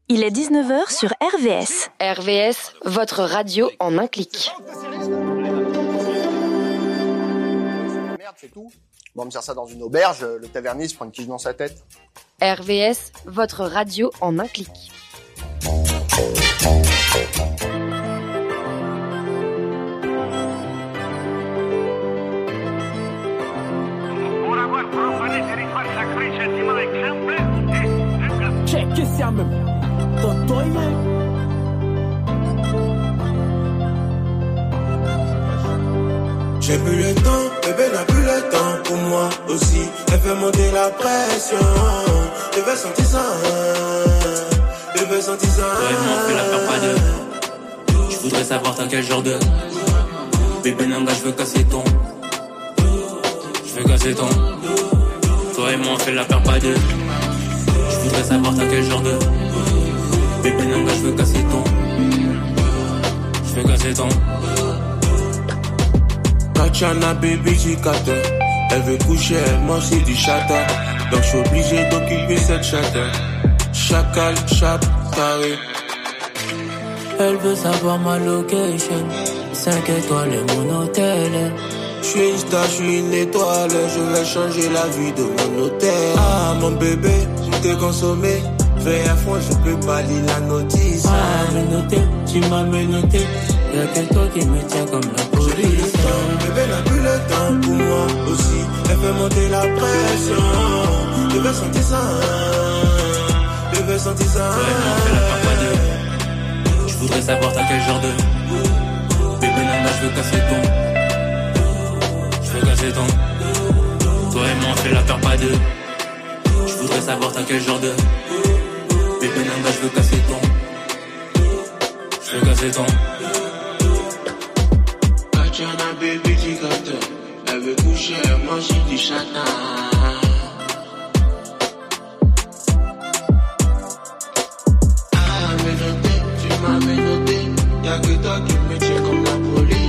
Il est 19h sur RVS. RVS, votre radio en un clic. Merde, c'est tout. Bon, on me sert ça dans une auberge, le tavernier se prend une tige dans sa tête. RVS, votre radio en un clic. Check esse a même. J'ai plus le temps, bébé n'a plus le temps pour moi aussi. Elle fait monter la pression. Je veux sentir ça. Je veux sentir ça. Toi et moi on fait la paire pas deux. Je voudrais savoir t'as quel genre de bébé Nanga, je veux casser ton. Je veux casser ton. Toi et moi on fait la paire pas deux. Je voudrais savoir t'as quel genre de bébé Nanga, je veux casser ton. Je veux casser ton. Tatiana baby Jikata. Elle veut coucher, elle mange c'est du chata. Donc je suis obligé d'occuper cette chata. Chacal, chat, carré. Elle veut savoir ma location. 5 étoiles et mon hôtel. Je suis une star, je suis une étoile. Je vais changer la vie de mon hôtel. Ah mon bébé, je t'ai consommé. Fais à fond, je peux pas lire la notice. Ah menotté, tu m'as menotté. Y'a que toi qui me tiens comme la police. Bébé n'a plus le temps pour moi aussi. Elle fait monter la pression. Je veux sentir ça. Je veux sentir ça. Toi et moi on fait la paire pas deux. Je voudrais savoir t'as quel genre de bébé Nanga, je veux casser ton. Je veux casser ton. Toi et moi on fait la paire pas deux. Je voudrais savoir t'as quel genre de bébé Nanga, je veux casser ton. Je veux casser ton. Tatiana baby Jikata. Elle veut coucher, elle mange du chata. Ah menotté, tu m'as menotté. Y'a que toi qui me tiens comme la police.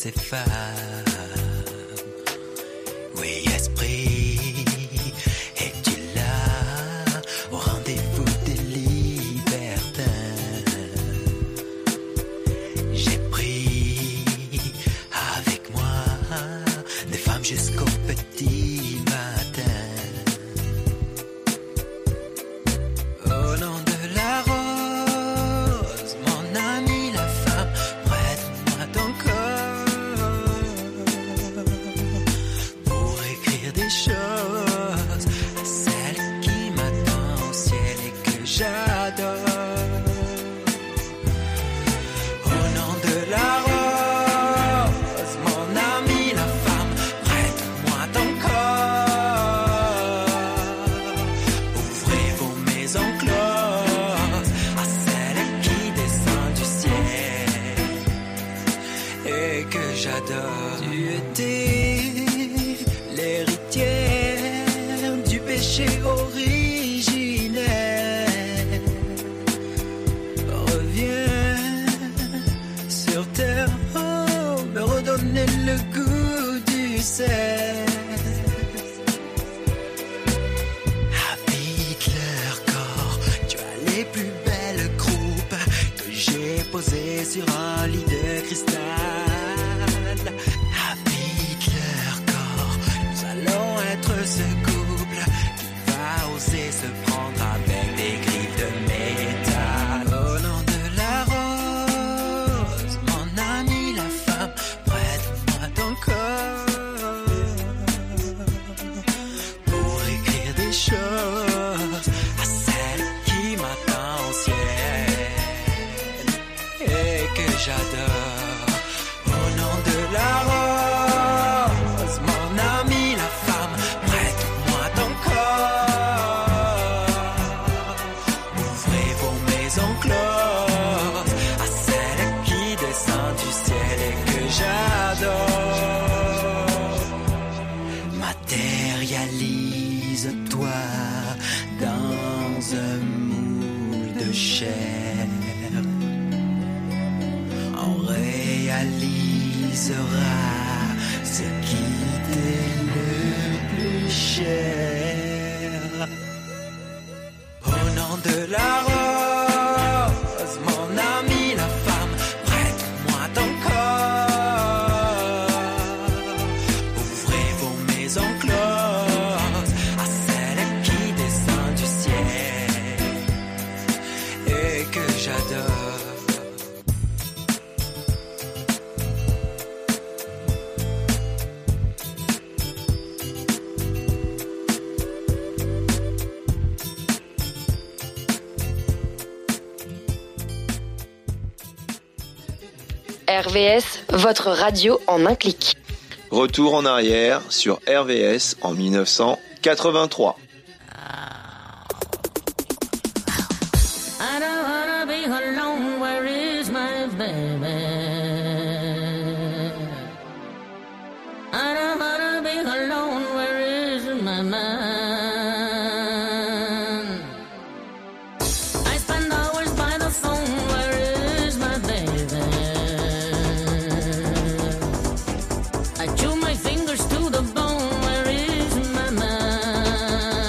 ces femmes. Oui, esprit, es-tu là au rendez-vous des libertins? J'ai pris avec moi des femmes jusqu'au petit matin. Au nom de la rose, mon ami la femme, prête-moi ton corps pour écrire des choses à celle qui m'attend au ciel et que j'adore. Au nom de la rose, mon ami la femme, prête-moi ton corps. Ouvrez vos maisons closes à celle qui descend du ciel et que j'adore. Tu étais l'héritière du péché originel. Reviens sur terre, oh, me redonner le goût du sel. Habite leur corps, tu as les plus belles croupes que j'ai posées sur un lit de cristal. Habite leur corps, nous allons être ce couple qui va oser se prendre avec des griffes de métal. Au nom de la rose, mon ami la femme, prête-moi ton corps pour écrire des choses à celle qui m'attend au ciel et que j'adore. Au nom de la rose, mon ami la femme, prête-moi ton corps. Ouvrez vos maisons closes à celle qui descend du ciel et que j'adore. Matérialise-toi dans un moule de chair. On réalisera ce qui t'est le plus cher. Au nom de la rose, mon ami la femme, prête-moi ton corps. Ouvrez vos maisons closes à celle qui descend du ciel et que j'adore. RVS, votre radio en un clic. Retour en arrière sur RVS en 1983. I don't wanna be alone, where is my baby? I don't wanna be alone, where is my man? I spend hours by the phone, where is my baby? I chew my fingers to the bone, where is my man?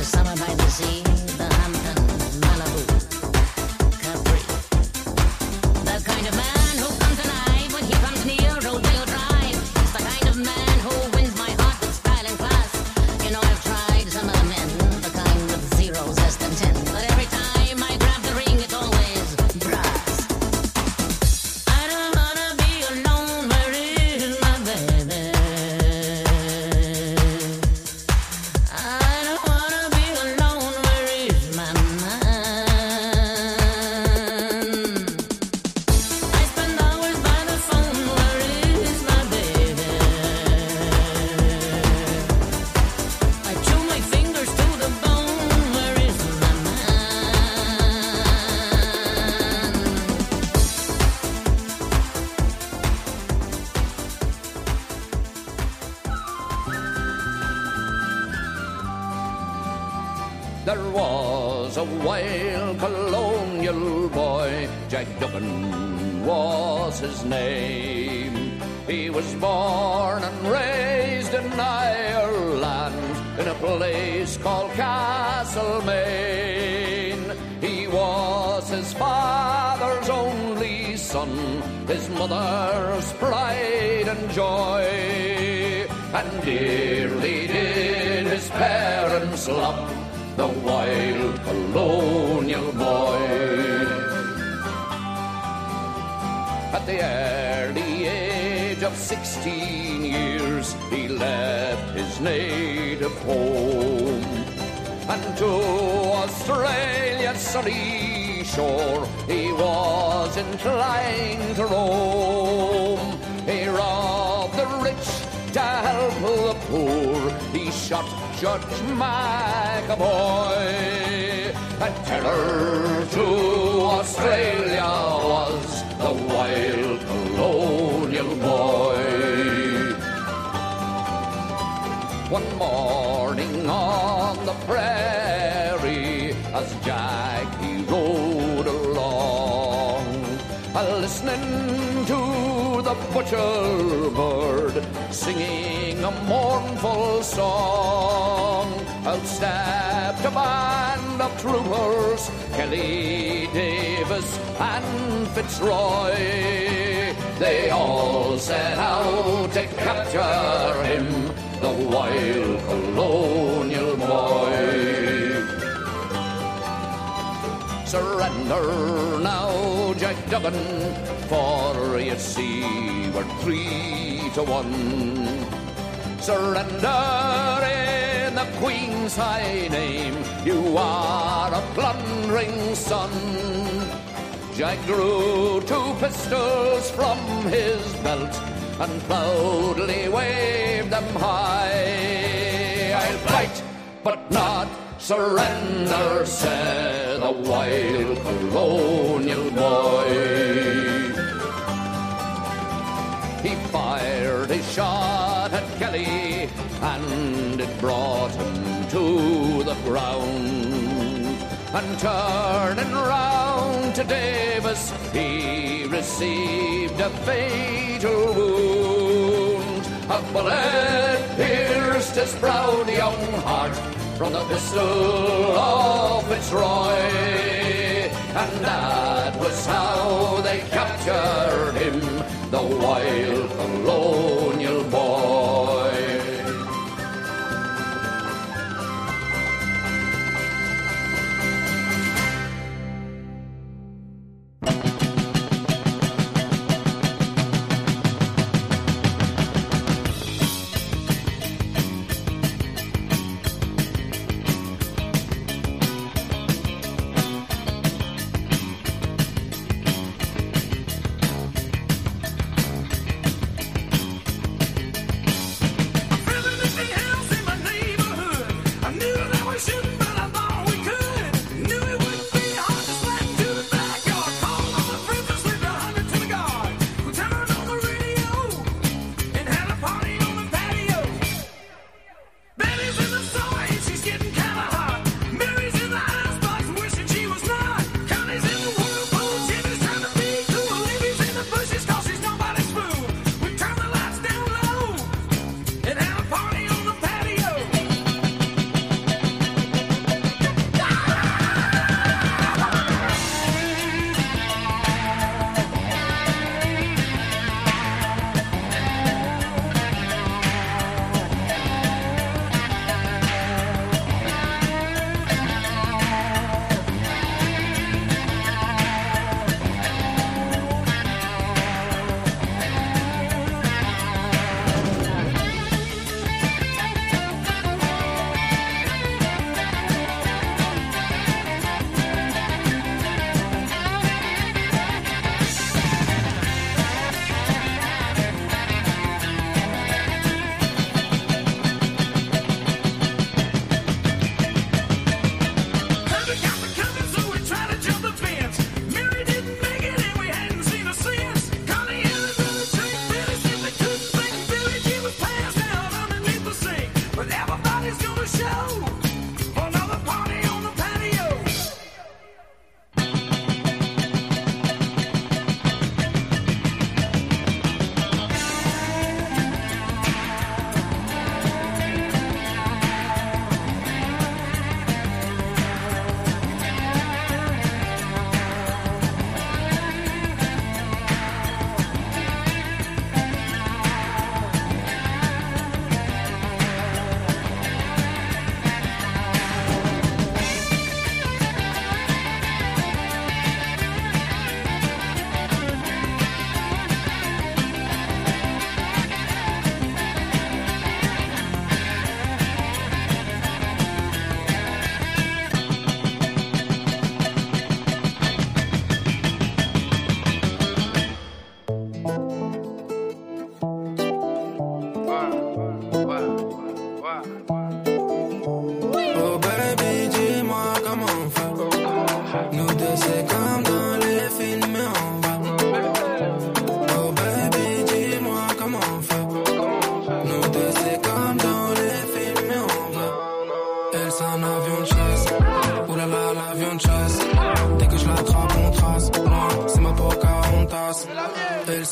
summer by the sea, the Hampton, Malibu, Capri. The kind of man who comes alive when he comes near Rodeo Drive. It's the kind of man who wins my heart with style and class. You know, I've tried some other men, the kind with zeros less than 10. But every time I grab the ring, it's always brass. I don't wanna be alone, where is my baby? I don't wanna be alone, where is my man? I spend hours by the phone, where is my baby? I chew my fingers to the bone, where is my man? There was a wild colonial boy, Jack Duggan was his name. He was born and raised in Ireland, in a place called Castlemaine. He was his father's only son, his mother's pride and joy, and dearly did his parents love the wild colonial boy. At the early age of 16 years, he left his native home, and to Australia's sunny shore he was inclined to roam. He robbed the rich to help the poor, he shot Judge McAvoy. And terror to Australia was the wild colonial boy. One morning on the prairie, as Jack he rode along, listening to the butcher bird singing a mournful song, out stepped a band of troopers, Kelly, Davis and Fitzroy. They all set out to capture him, the wild colonial boy. Surrender now, Jack Duggan, for you see we're 3-1. Surrender in the Queen's high name, you are a plundering son. Jack drew 2 pistols from his belt and proudly waved them high. I'll fight, but not surrender, said the wild colonial boy. He fired a shot at Kelly, and it brought him to the ground. And turning round to Davis, he received a fatal wound. A bullet pierced his proud young heart from the pistol of Fitzroy, and that was how they captured him, the wild colonial boy.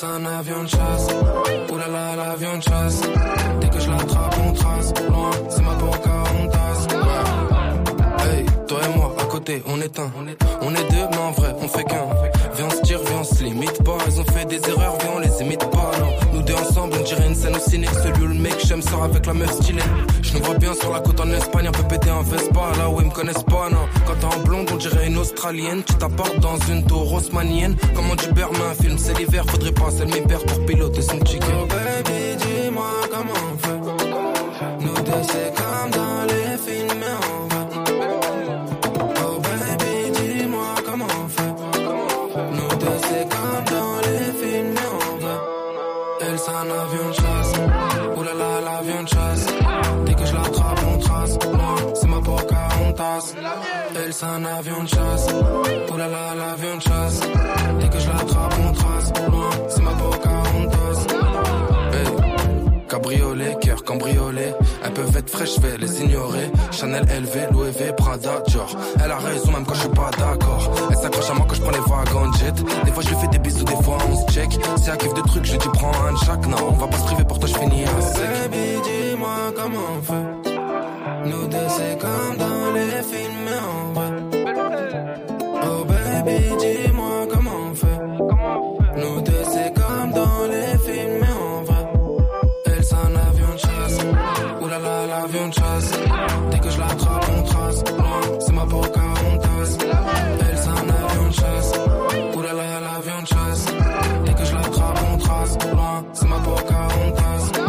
c'est un avion de chasse. Oulala, l'avion de chasse. Dès que je l'attrape, on trace. Loin, c'est ma Pocahontas. Ouais. Hey, toi et moi, à côté, on est un. On est deux, mais en vrai, on fait qu'un. Viens, on se tire, viens, on se limite pas. Ils ont fait des erreurs, viens, on les imite pas. Non, nous deux ensemble, on dirait une scène au ciné. Celui où le mec j'aime sort avec la meuf stylée. Je nous vois bien sur la côte en Espagne, un peu pété un Vespa. Là où ils me connaissent pas, non. Quand t'es en blonde, on dirait une Australienne. Tu t'apportes dans une tour haussmannienne. Comment tu perds un film, c'est l'hiver, faudrait pas celle m'y perd pour piloter son chicken. Oh baby, dis-moi comment on fait. Nous deux c'est comme dans les films, mais on va. Oh baby, dis-moi comment on fait. Nous deux c'est comme dans les films, mais on va. Elle c'est un avion de chasse. Oulala, l'avion de chasse. Dès que je l'attrape, on trace. Non, c'est ma Pocahontas. Elle c'est un avion de chasse. Oulala, l'avion de chasse. Dès que je l'attrape, on trace. Non, c'est ma Pocahontas. Hey. Cabriolet, cœur cambriolé. Elles peuvent être fraîches, je vais les ignorer. Chanel, LV, Louis V, Prada, Dior. Elle a raison même quand je suis pas d'accord. Elle s'accroche à moi quand je prends les wagons jet. Des fois je lui fais des bisous, des fois on se check. Si elle kiffe de trucs, je lui dis prends un de chaque. Non, on va pas se priver, pour toi je finis à sec. Baby, dis-moi comment on fait. Nous deux c'est comme dans les films, mais on va. Oh baby, dis-moi comment on fait. Nous deux c'est comme dans les films, mais on va. Elle c'est un avion de chasse. Oulala, l'avion de chasse. Dès que je l'attrape, on trace. Loin, c'est ma Pocahontas. Elle c'est un avion de chasse. Oulala, l'avion de chasse. Dès que je l'attrape, on trace. Loin, c'est ma Pocahontas.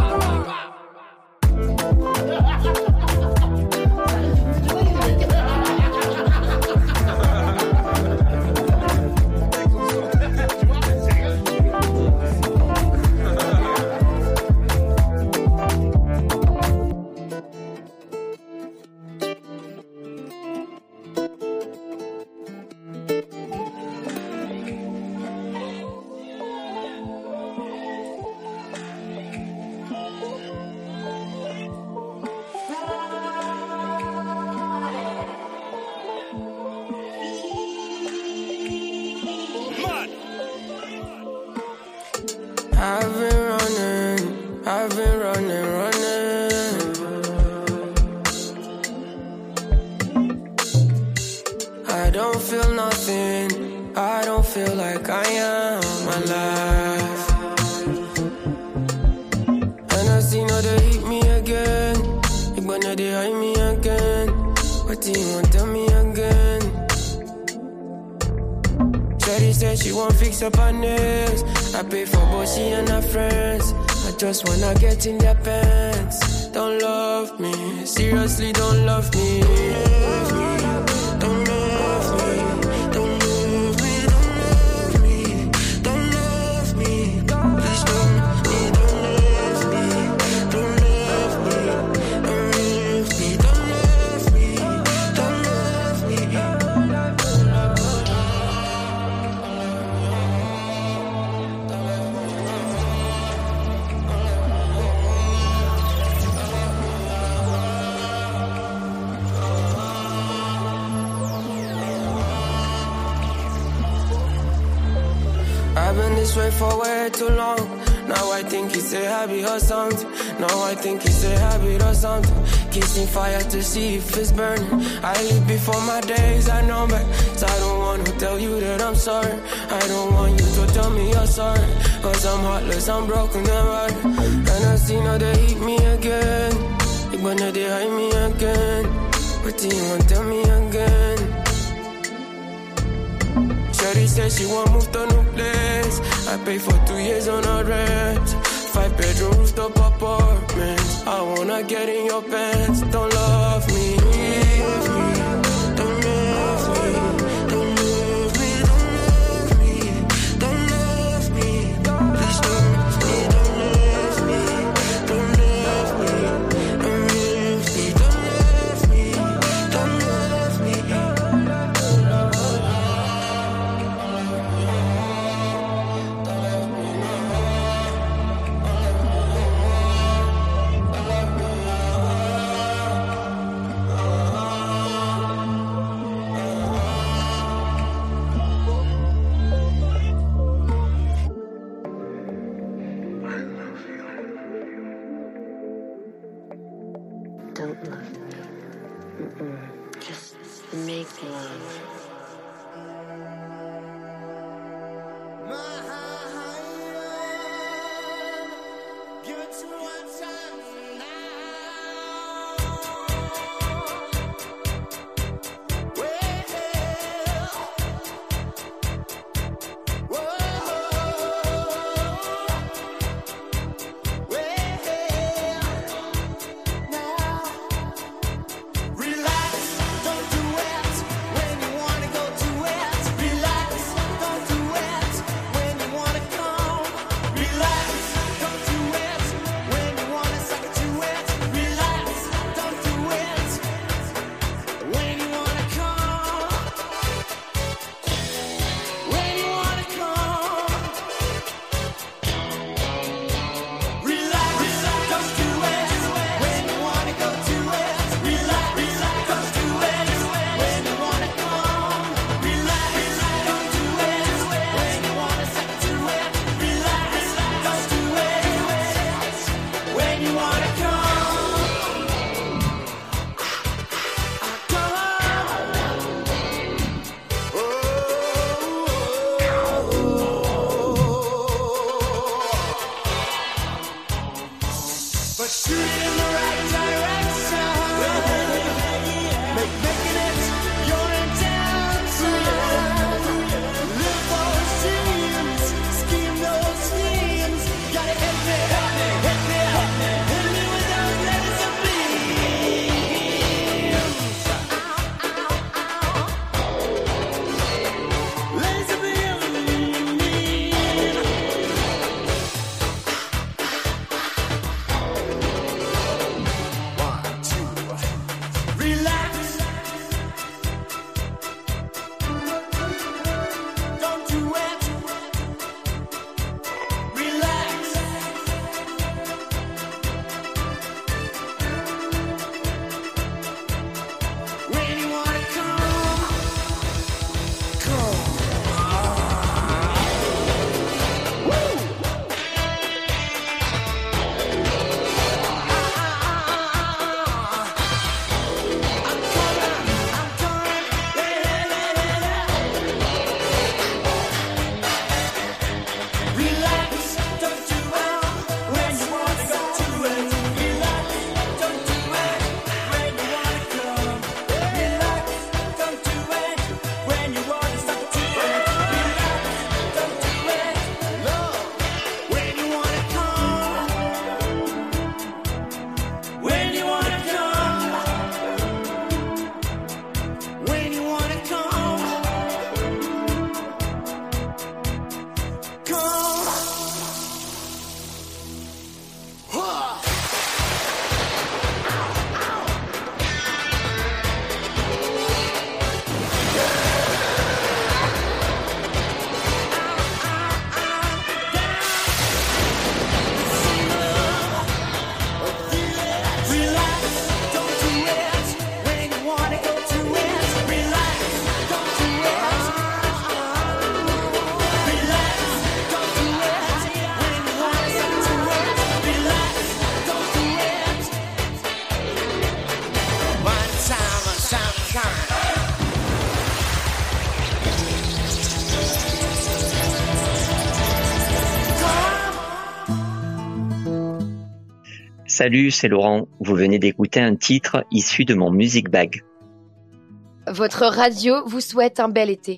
I've been running. I don't feel nothing, I don't feel like I am alive. And I see now they hit me again. Ik ben now they hide me again. What do you want, tell me again? Shawty said she won't fix up her nails. I pay for both she and her friends. I just wanna get in their pants. Don't love me, seriously don't love me. Don't love me, don't love me, don't love me, don't love me. Please don't love me, don't love me, don't love me, don't love me, don't love me, don't love me. I've been this way for way too long. Now I think it's a habit or something. Now I think it's a habit or something. Kissing fire to see if it's burning. I live before my days, I know back. So I don't want to tell you that I'm sorry. I don't want you to tell me you're sorry. Cause I'm heartless, I'm broken and hurt. And I see now they hit me again. Ik ben now they hide me again. What do you want, tell me again? Shawty said she won't move to new place. I paid for 2 years on her rent. 5-bedroom rooftop apartment. I wanna get in your pants. Don't love me. Don't love me. Don't love me. Don't love me. Don't love me. Please don't love me. Don't love me. Don't love me. Don't love me. Don't love me. Don't love me. make love. Give it to one time Salut, c'est Laurent. Vous venez d'écouter un titre issu de mon Music Bag. Votre radio vous souhaite un bel été.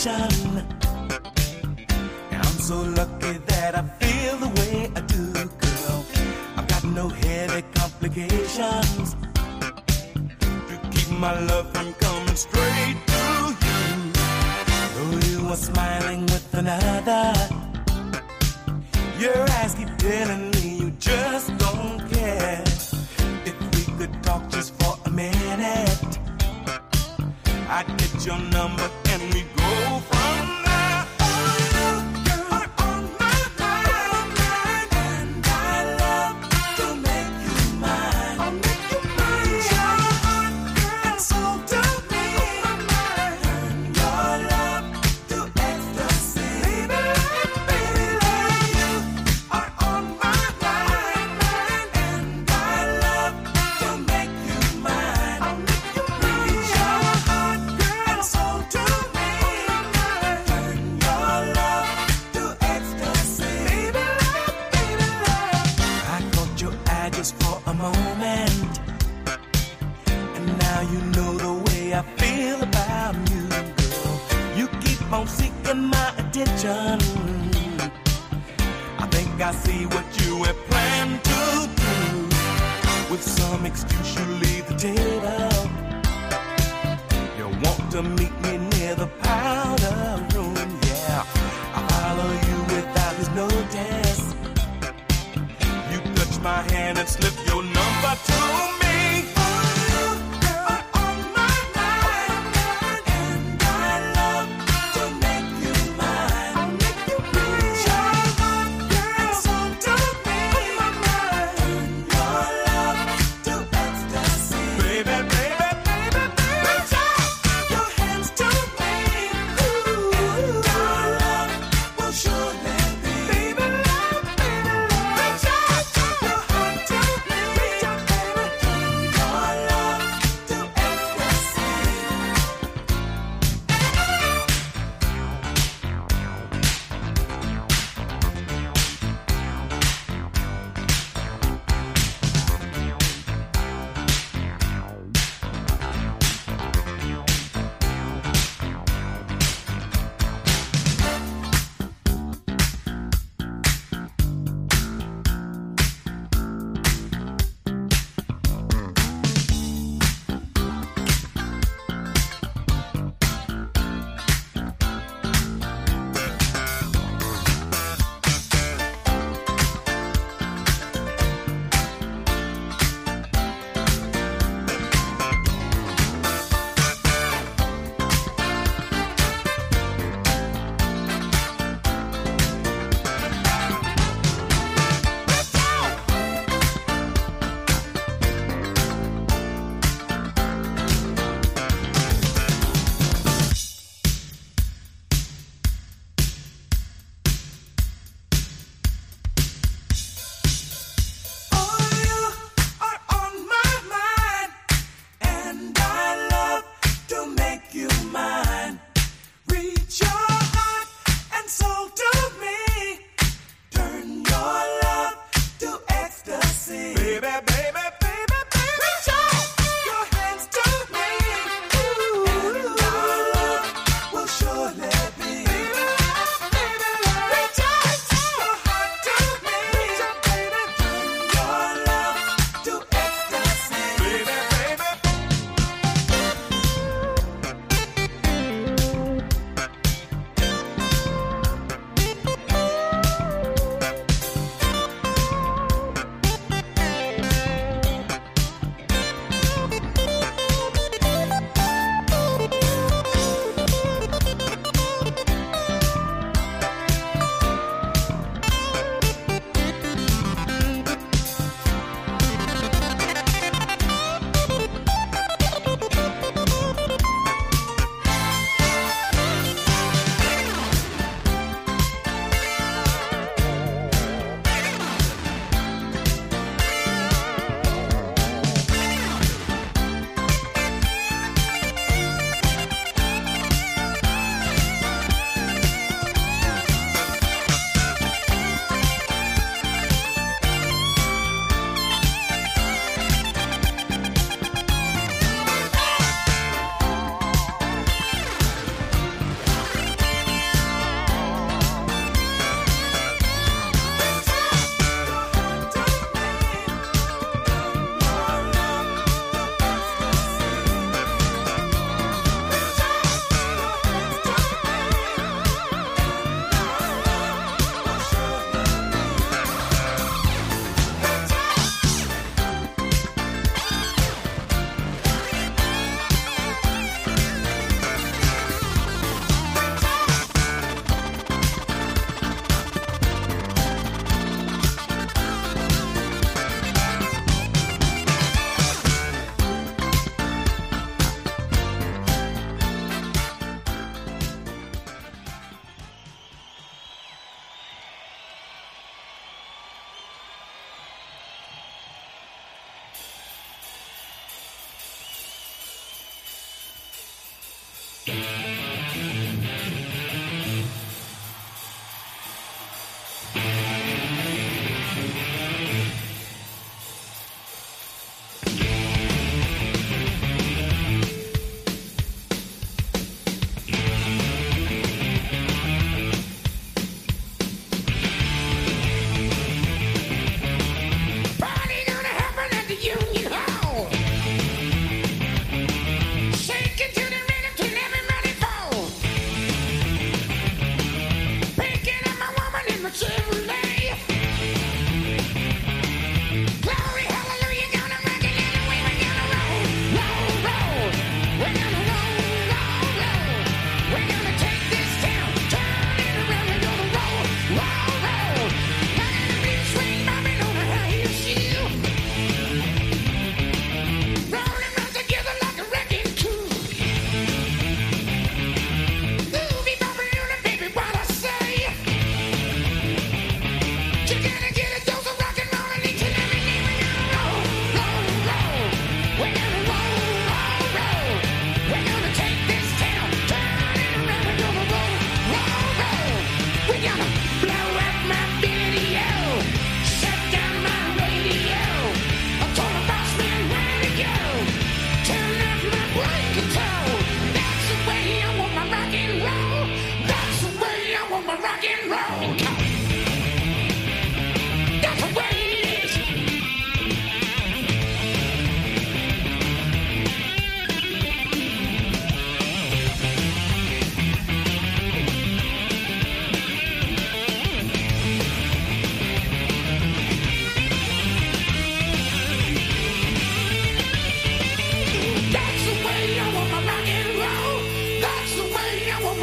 sensation. And I'm so lucky that I feel the way I do, girl. I've got no headache complications to keep my love from coming straight to you. Though you are smiling with another, your eyes keep telling me you just don't care. If we could talk just for a minute, I'd get your number and we'd go from there. Oh, you are on my mind, and I love to make you mine. I'll make you mine. Your heart and soul to me, and your love to ecstasy. Baby, you are on my mind, and I love to make you mine. I'll make you mine. Your heart and soul to me, and your love to ecstasy. Baby, I caught your eye just for a moment, and now you know the way I feel about you, girl. You keep on seeking my attention. I think I see what you have planned to do. With some excuse you leave the table. You want to meet me near the powder room, yeah. I follow you without his notice. You touch my hand and slip your number to me. You are on my mind, and I love to make you mine. I'll make you mine. Your heart and soul to me, and your love to ecstasy. Baby, baby, baby, baby, reach out your hands to me, and our love will surely be. Baby, love, reach out your heart to me, and your love to ecstasy.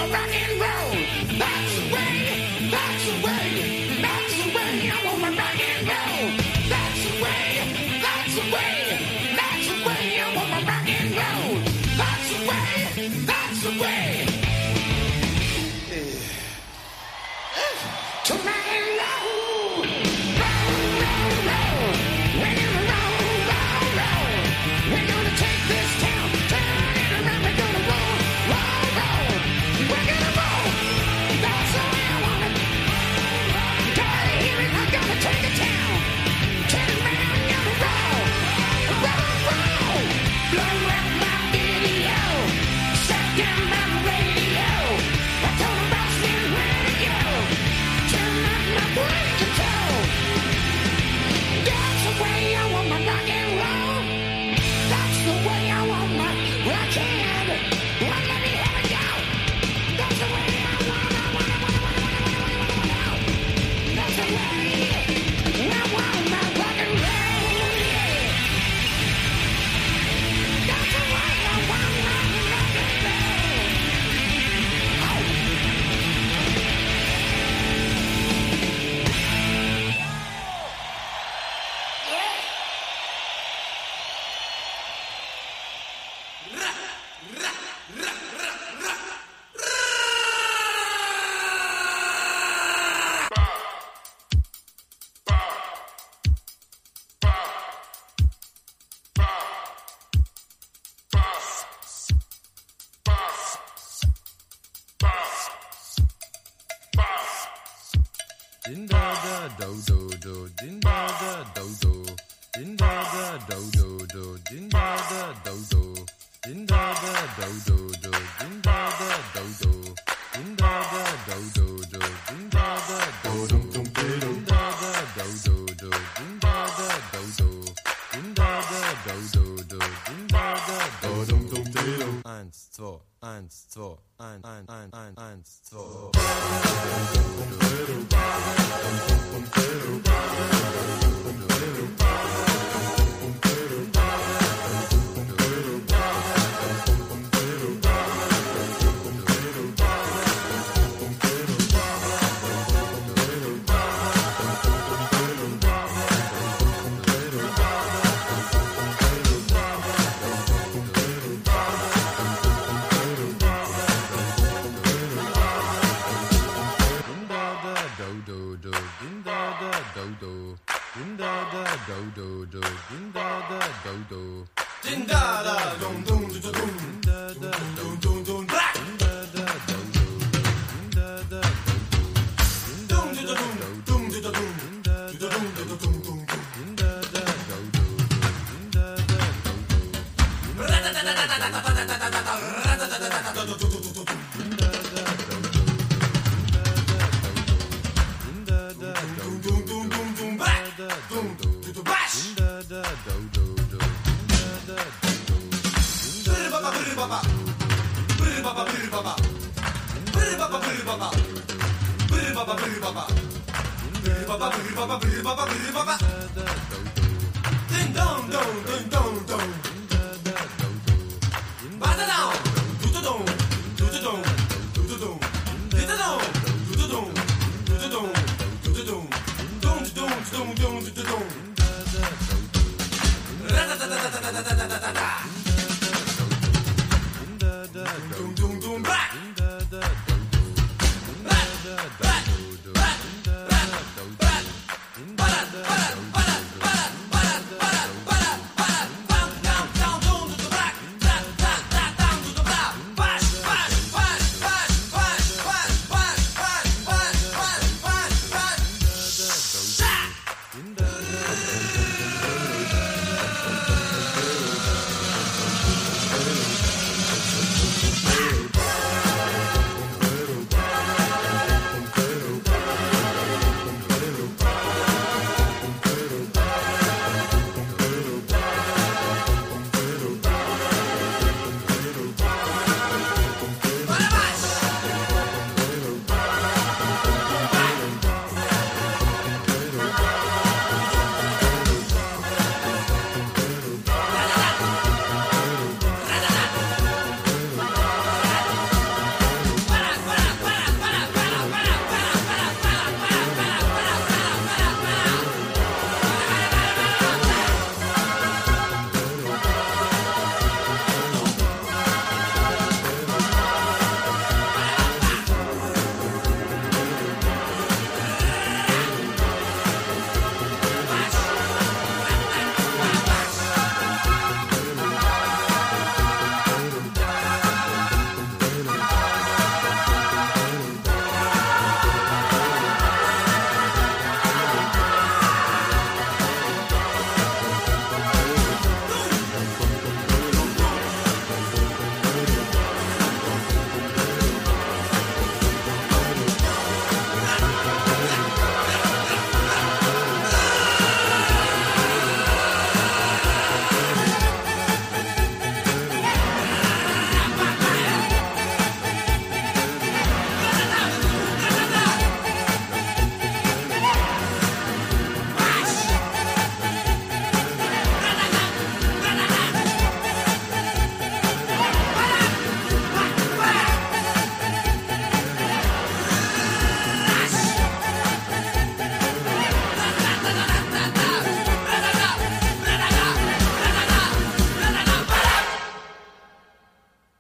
rock and roll. That's the way, that's the way, that's the way I wanna rock and roll. That's the way, that's the way, that's the way I wanna rock and roll. That's the way, that's the way. To rock and roll. Roll, roll, roll. We're gonna roll, roll, roll. We're gonna take this town, turn it around. We're gonna roll, roll, roll. We're gonna roll. That's the way I want it. Gotta hear it. I'm gonna take it down. Turn around, gonna roll, roll, roll. Blow up my video. Shut down my radio. I told the boss man where to go. Turn up my brain control. That's the way I want my rock and roll. That's the way I want my rock and well, let me have it go. That's the way I want. That's the way I want my rock and roll. Yeah. That's the way I want my rock and roll. Din da da do do do, din da da do do, din da da do do do, din da da do do, din da da do do do, din da da do do, din da da do do do, din da da do do, din da da do do do, din da da do do, din da da do do do, din da da do do. 1, 2, 1, 2, 1, 1, 1, 1, 1, 2.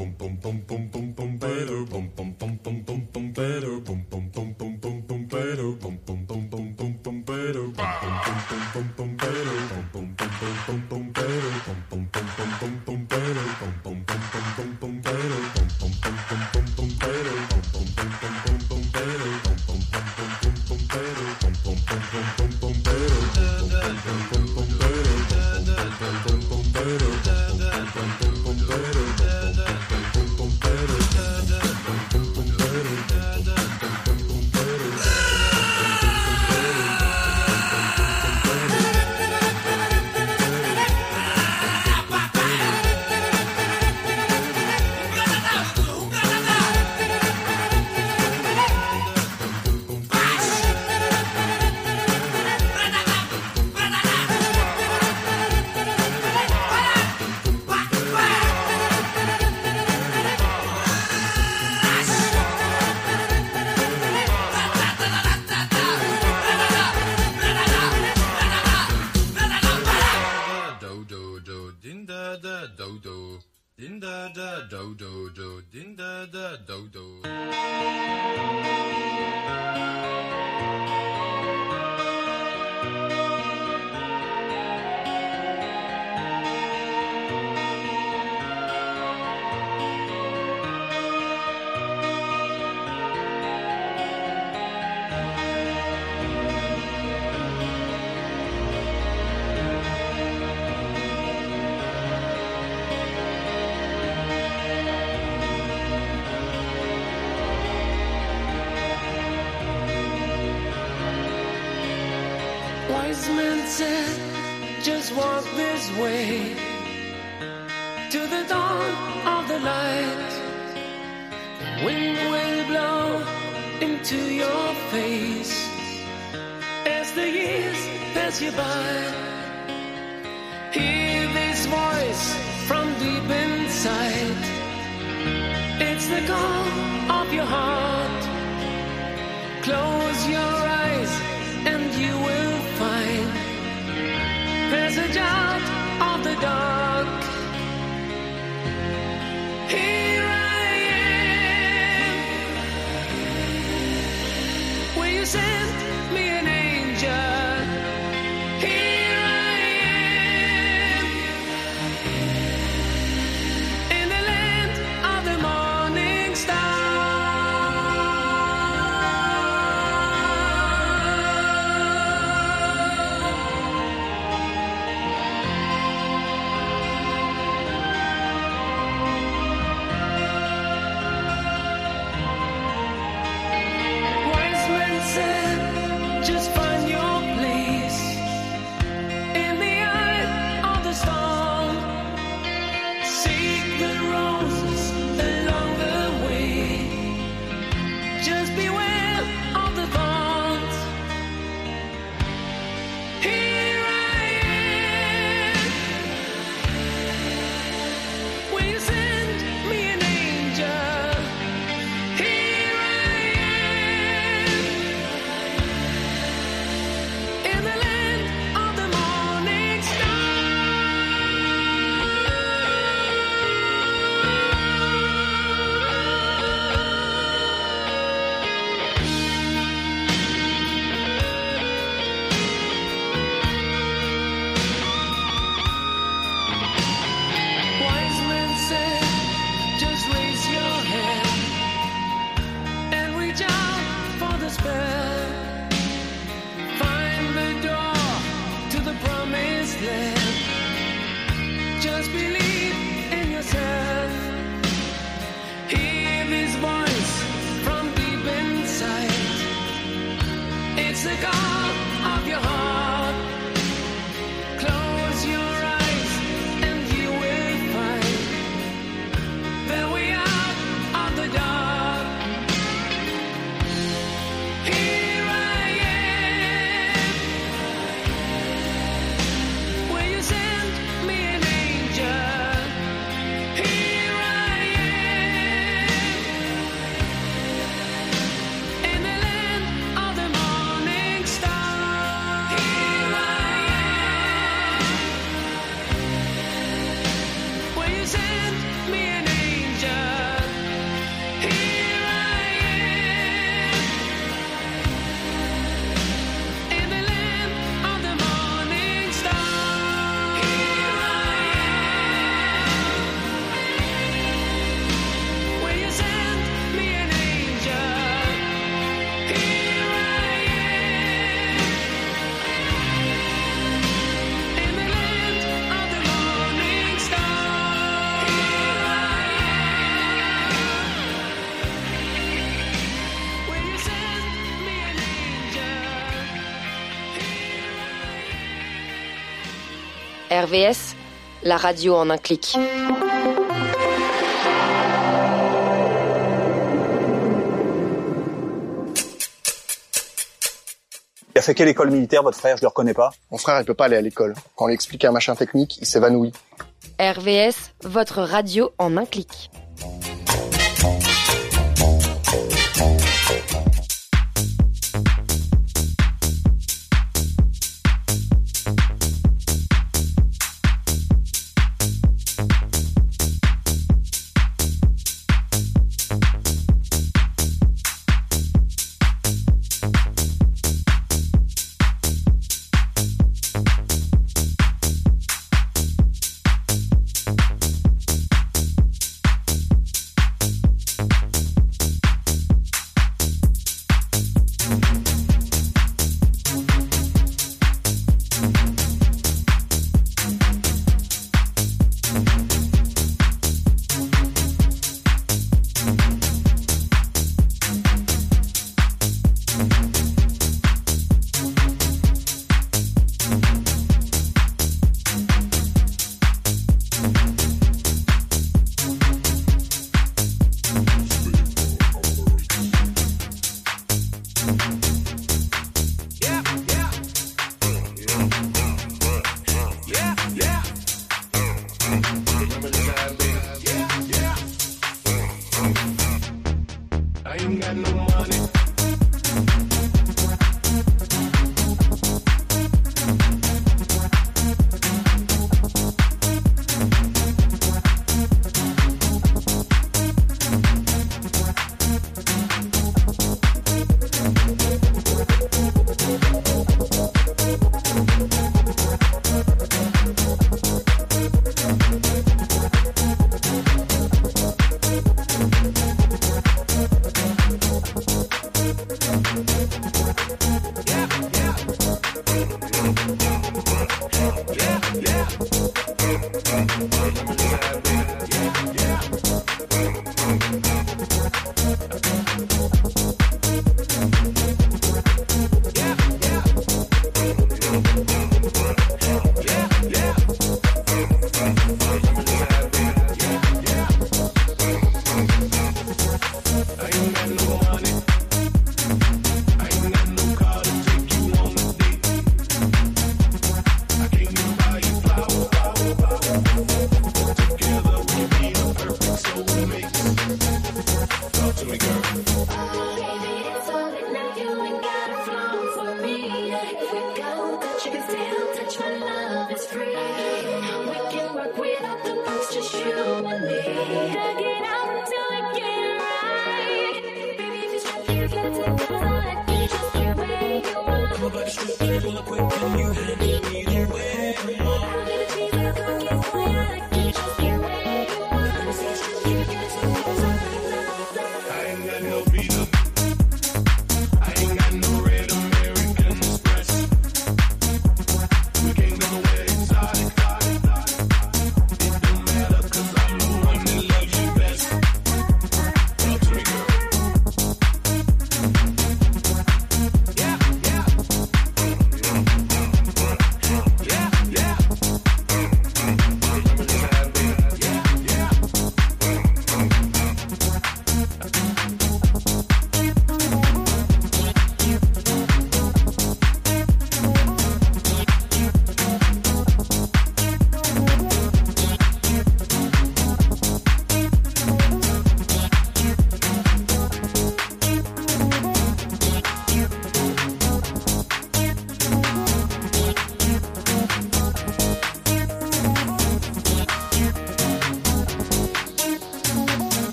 Wise men said, just walk this way to the dawn of the light. The wind will blow into your face as the years pass you by. Hear this voice from deep inside. It's the call of your heart. Close your eyes and you will find passage out of the dark. Here I am. Will you send me an angel? Here I am. In the land of the morning star. RVS, la radio en un clic. Il a fait quelle école militaire, votre frère? Je le reconnais pas. Mon frère, il peut pas aller à l'école. Quand on lui explique un machin technique, il s'évanouit. RVS, votre radio en un clic.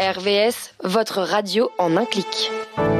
RVS, votre radio en un clic.